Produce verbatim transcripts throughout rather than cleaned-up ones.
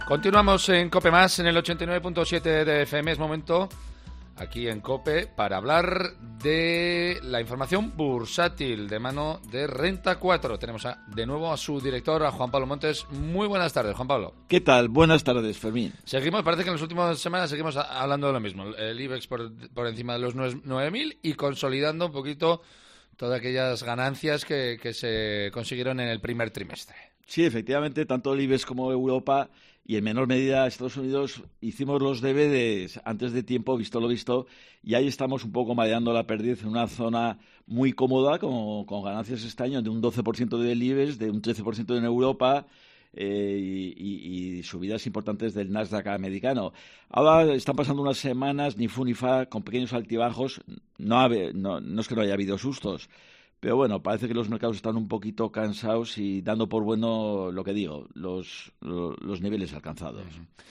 Continuamos en COPE Más, en el ochenta y nueve punto siete de F M. Es momento, aquí en COPE, para hablar de la información bursátil de mano de Renta cuatro. Tenemos a, de nuevo a su director, a Juan Pablo Montes. Muy buenas tardes, Juan Pablo. ¿Qué tal? Buenas tardes, Fermín. Seguimos, parece que en las últimas semanas seguimos hablando de lo mismo. El IBEX por, por encima de los nueve mil y consolidando un poquito todas aquellas ganancias que, que se consiguieron en el primer trimestre. Sí, efectivamente, tanto el IBEX como Europa y en menor medida Estados Unidos hicimos los deberes antes de tiempo, visto lo visto, y ahí estamos un poco mareando la perdiz en una zona muy cómoda, como, con ganancias este año de un doce por ciento del IBEX, de un trece por ciento en Europa, eh, y, y, y subidas importantes del Nasdaq americano. Ahora están pasando unas semanas, ni fu ni fa, con pequeños altibajos. No, habe, no, no es que no haya habido sustos, pero bueno, parece que los mercados están un poquito cansados y dando por bueno lo que digo, los, los, los niveles alcanzados.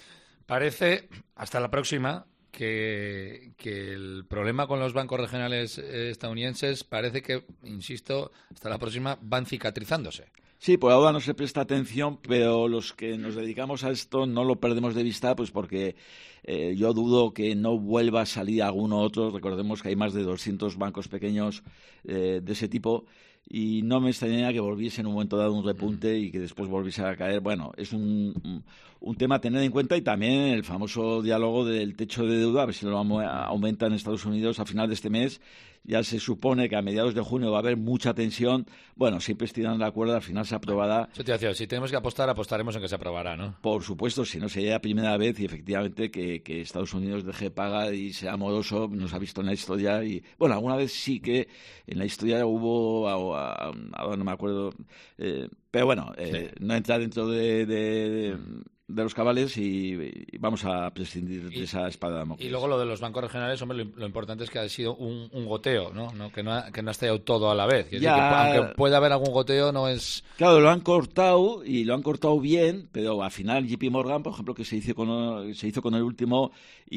Parece, hasta la próxima, que, que el problema con los bancos regionales estadounidenses parece que, insisto, hasta la próxima van cicatrizándose. Sí, por ahora no se presta atención, pero los que nos dedicamos a esto no lo perdemos de vista, pues porque eh, yo dudo que no vuelva a salir alguno otro. Recordemos que hay más de doscientos bancos pequeños eh, de ese tipo y no me extrañaría que volviese en un momento dado un repunte y que después volviese a caer. Bueno, es un, un tema a tener en cuenta, y también el famoso diálogo del techo de deuda, a ver si lo aumenta en Estados Unidos a final de este mes. Ya se supone que a mediados de junio va a haber mucha tensión. Bueno, siempre estirando la cuerda, al final se aprobará. Eso te decía, si tenemos que apostar, apostaremos en que se aprobará, ¿no? Por supuesto, si no sería la primera vez y efectivamente que, que Estados Unidos deje paga y sea moroso, nos ha visto en la historia. Y bueno, alguna vez sí que en la historia hubo, ahora no me acuerdo, eh, pero bueno, eh, sí. No entra dentro de... de, de de los cabales y, y vamos a prescindir de esa espada de Damocles. Y luego lo de los bancos regionales, hombre, lo, lo importante es que ha sido un, un goteo, ¿no? ¿no? Que no ha, que no ha estallado todo a la vez. Es ya, decir, que aunque pueda haber algún goteo, no es... Claro, lo han cortado y lo han cortado bien, pero al final J P Morgan, por ejemplo, que se hizo con, se hizo con el último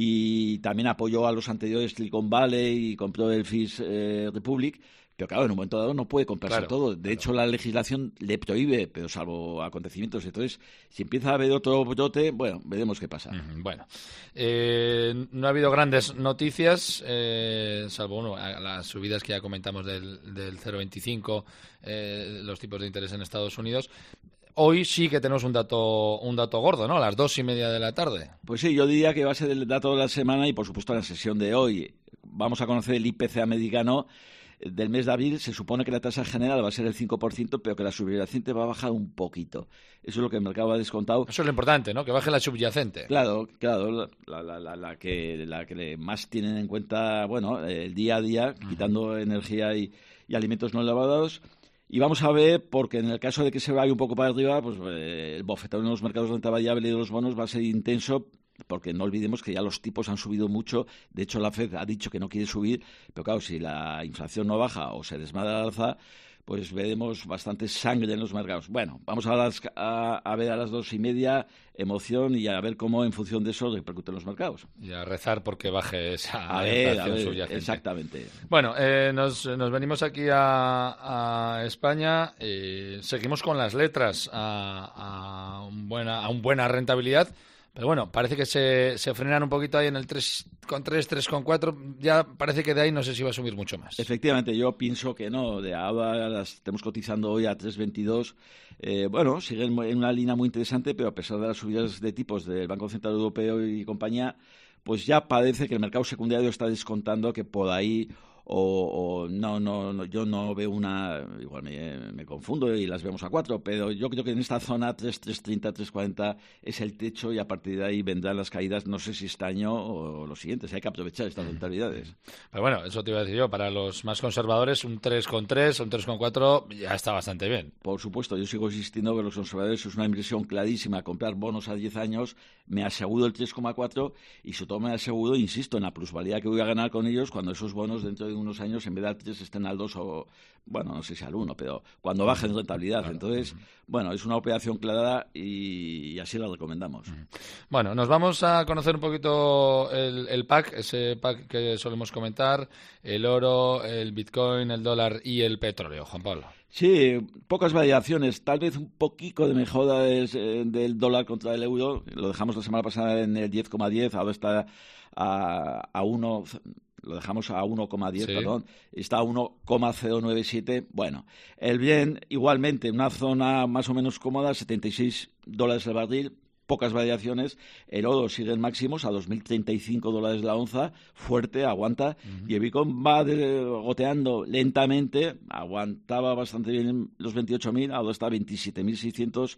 y también apoyó a los anteriores, Silicon Valley, y compró el First eh, Republic. Pero claro, en un momento dado no puede comprarse claro, todo. De claro. hecho, la legislación le prohíbe, pero salvo acontecimientos. Entonces, si empieza a haber otro brote, bueno, veremos qué pasa. Uh-huh, bueno, eh, no ha habido grandes noticias, eh, salvo bueno, las subidas que ya comentamos del, del cero coma veinticinco, eh, los tipos de interés en Estados Unidos. Hoy sí que tenemos un dato un dato gordo, ¿no? A las dos y media de la tarde. Pues sí, yo diría que va a ser el dato de la semana y, por supuesto, la sesión de hoy. Vamos a conocer el I P C americano del mes de abril. Se supone que la tasa general va a ser el cinco por ciento, pero que la subyacente va a bajar un poquito. Eso es lo que el mercado ha descontado. Eso es lo importante, ¿no? Que baje la subyacente. Claro, claro, la, la, la, la que la que más tienen en cuenta, bueno, el día a día, uh-huh. quitando energía y, y alimentos no elaborados. Y vamos a ver, porque en el caso de que se vaya un poco para arriba, pues eh, el bofetón en los mercados de renta variable y de los bonos va a ser intenso, porque no olvidemos que ya los tipos han subido mucho. De hecho, la Fed ha dicho que no quiere subir, pero claro, si la inflación no baja o se desmadra al alza, pues veremos bastante sangre en los mercados. Bueno, vamos a, las, a, a ver a las dos y media, emoción, y a ver cómo en función de eso repercuten los mercados. Y a rezar porque baje esa a ver, inflación a ver, subyacente. Exactamente. Bueno, eh, nos, nos venimos aquí a, a España, eh, seguimos con las letras a, a, un buena, a una buena rentabilidad. Pero bueno, parece que se, se frenan un poquito ahí en el tres coma tres, tres coma cuatro. Ya parece que de ahí no sé si va a subir mucho más. Efectivamente, yo pienso que no. De ahora las estamos cotizando hoy a tres coma veintidós. Eh, bueno, siguen en una línea muy interesante, pero a pesar de las subidas de tipos del Banco Central Europeo y compañía, pues ya parece que el mercado secundario está descontando que por ahí... O, o no, no, no, yo no veo una, igual me, me confundo y las vemos a cuatro, pero yo creo que en esta zona tres, tres treinta, tres cuarenta es el techo y a partir de ahí vendrán las caídas, no sé si este año o los siguientes. Hay que aprovechar estas rentabilidades. Pero bueno, eso te iba a decir yo, para los más conservadores un tres coma tres, un tres coma cuatro ya está bastante bien. Por supuesto, yo sigo insistiendo que los conservadores es una inversión clarísima, comprar bonos a diez años, me aseguro el tres coma cuatro y sobre todo me aseguro, insisto, en la plusvalía que voy a ganar con ellos cuando esos bonos dentro de unos años en vez de al tres estén al dos o, bueno, no sé si al uno, pero cuando bajen rentabilidad. Claro. Entonces, bueno, es una operación clara y, y así la recomendamos. Bueno, nos vamos a conocer un poquito el, el pack, ese pack que solemos comentar, el oro, el Bitcoin, el dólar y el petróleo, Juan Pablo. Sí, pocas variaciones, tal vez un poquito de mejora des, eh, del dólar contra el euro. Lo dejamos la semana pasada en el diez coma diez, ahora está a, a uno, lo dejamos a uno coma diez, sí. perdón, está a uno coma cero nueve siete. Bueno, el bien igualmente, una zona más o menos cómoda, setenta y seis dólares el barril. Pocas variaciones, el oro sigue en máximos a dos mil treinta y cinco dólares la onza, fuerte, aguanta, uh-huh. y el Bitcoin va de, goteando lentamente, aguantaba bastante bien los veintiocho mil, ahora está a veintisiete mil seiscientos,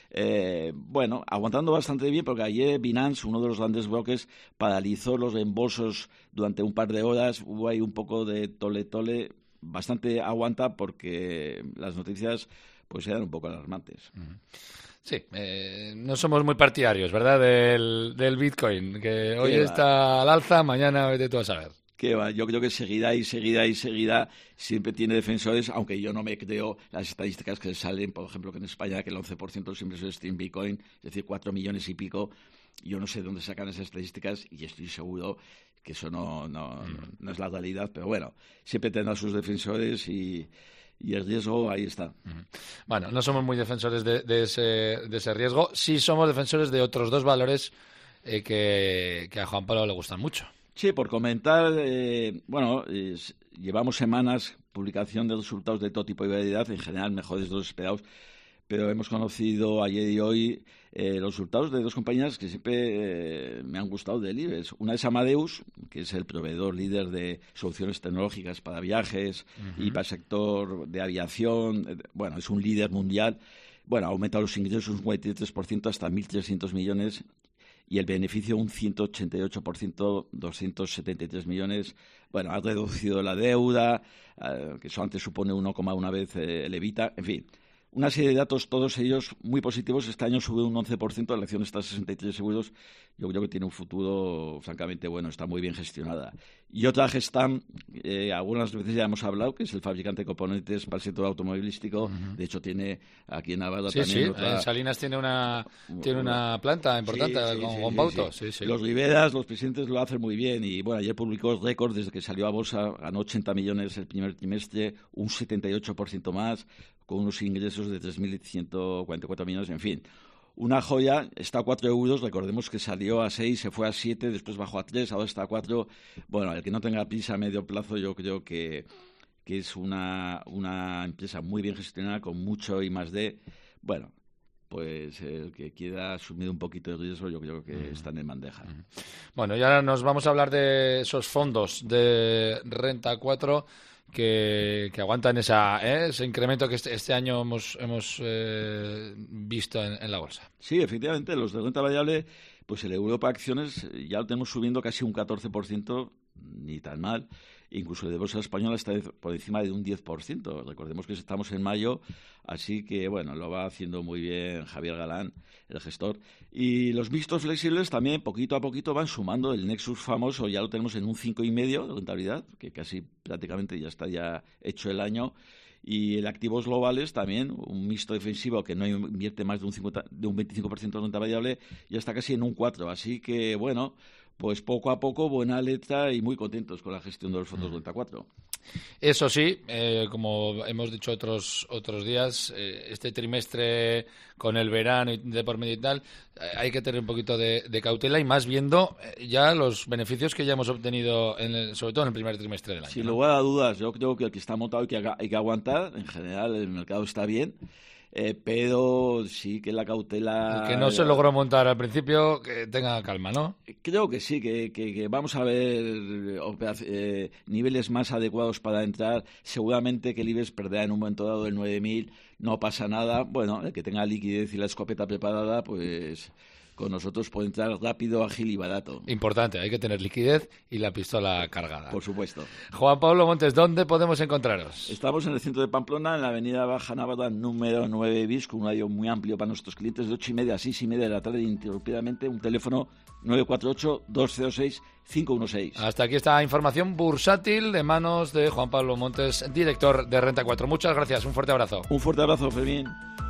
eh, bueno, aguantando bastante bien porque ayer Binance, uno de los grandes bloques, paralizó los reembolsos durante un par de horas, hubo ahí un poco de tole-tole, bastante aguanta porque las noticias pues eran un poco alarmantes. Uh-huh. Sí, eh, no somos muy partidarios, ¿verdad?, del, del Bitcoin, que hoy está al alza, mañana vete tú a saber. Que va, yo creo que seguirá y seguirá y seguirá, siempre tiene defensores, aunque yo no me creo las estadísticas que salen, por ejemplo, que en España que el once por ciento siempre se está en Bitcoin, es decir, cuatro millones y pico, yo no sé de dónde sacan esas estadísticas y estoy seguro que eso no, no, mm. no, no es la realidad, pero bueno, siempre tendrá sus defensores y... y el riesgo ahí está. Bueno, no somos muy defensores de, de, ese, de ese riesgo. Sí somos defensores de otros dos valores eh, que, que a Juan Pablo le gustan mucho. Sí, por comentar, eh, bueno, eh, llevamos semanas publicación de resultados de todo tipo de variedad, en general mejores de los esperados, pero hemos conocido ayer y hoy eh, los resultados de dos compañías que siempre eh, me han gustado del IBEX. Una es Amadeus, que es el proveedor líder de soluciones tecnológicas para viajes uh-huh. y para el sector de aviación. Bueno, es un líder mundial. Bueno, ha aumentado los ingresos un cuarenta y tres por ciento hasta mil trescientos millones y el beneficio un ciento ochenta y ocho por ciento, doscientos setenta y tres millones. Bueno, ha reducido la deuda, eh, que eso antes supone uno coma uno vez eh, el EBITDA, en fin. Una serie de datos, todos ellos muy positivos. Este año sube un once por ciento, la acción está a sesenta y tres euros. Yo creo que tiene un futuro francamente bueno, está muy bien gestionada. Y otra Gestamp, eh, algunas veces ya hemos hablado, que es el fabricante de componentes para el sector automovilístico. Uh-huh. De hecho, tiene aquí en Navarra sí, también sí. otra... En Salinas tiene una, tiene una planta importante sí, sí, con, sí, con sí, Bauto. Sí. Sí, sí. Los Riveras, los presidentes lo hacen muy bien. Y bueno, ayer publicó el récord desde que salió a bolsa, ganó ochenta millones el primer trimestre, un setenta y ocho por ciento más, con unos ingresos de tres mil ciento cuarenta y cuatro millones, en fin. Una joya, está a cuatro euros, recordemos que salió a seis, se fue a siete, después bajó a tres, ahora está a cuatro. Bueno, el que no tenga prisa a medio plazo, yo creo que, que es una, una empresa muy bien gestionada, con mucho I más D. Bueno, pues el que quiera asumir un poquito de riesgo, yo creo que uh-huh. están en bandeja. Uh-huh. Bueno, y ahora nos vamos a hablar de esos fondos de Renta cuatro que, que aguantan esa, ¿eh? ese incremento que este, este año hemos, hemos eh, visto en, en la bolsa. Sí, efectivamente, los de renta variable, pues el Europa Acciones ya lo tenemos subiendo casi un catorce por ciento, ni tan mal. Incluso el de bolsa española está por encima de un diez por ciento. Recordemos que estamos en mayo, así que, bueno, lo va haciendo muy bien Javier Galán, el gestor. Y los mixtos flexibles también, poquito a poquito, van sumando. El Nexus famoso ya lo tenemos en un cinco coma cinco de rentabilidad, que casi prácticamente ya está ya hecho el año. Y el activos globales también, un mixto defensivo que no invierte más de un, cincuenta, de un veinticinco por ciento de renta variable, ya está casi en un cuatro. Así que, bueno, pues poco a poco, buena letra y muy contentos con la gestión de los fondos de Renta cuatro. Eso sí, eh, como hemos dicho otros otros días, eh, este trimestre con el verano y de por medio y tal, eh, hay que tener un poquito de, de cautela y más viendo eh, ya los beneficios que ya hemos obtenido, en el, sobre todo en el primer trimestre del año. Sin ¿no? lugar a dudas, yo creo que el que está montado hay que, hay que aguantar. En general, el mercado está bien. Eh, pero sí que la cautela... El que no se logró montar al principio, que tenga calma, ¿no? Creo que sí, que, que, que vamos a ver eh, niveles más adecuados para entrar. Seguramente que el IBEX perderá en un momento dado el nueve mil, no pasa nada. Bueno, el que tenga liquidez y la escopeta preparada, pues con nosotros puede entrar rápido, ágil y barato. Importante, hay que tener liquidez y la pistola cargada. Por supuesto. Juan Pablo Montes, ¿dónde podemos encontraros? Estamos en el centro de Pamplona, en la avenida Baja Navarra, número nueve bis, con un horario muy amplio para nuestros clientes, de ocho y media a seis y media de la tarde, ininterrumpidamente, un teléfono nueve cuatro ocho, dos cero seis, cinco uno seis. Hasta aquí esta información bursátil de manos de Juan Pablo Montes, director de Renta cuatro. Muchas gracias, un fuerte abrazo. Un fuerte abrazo, Fermín.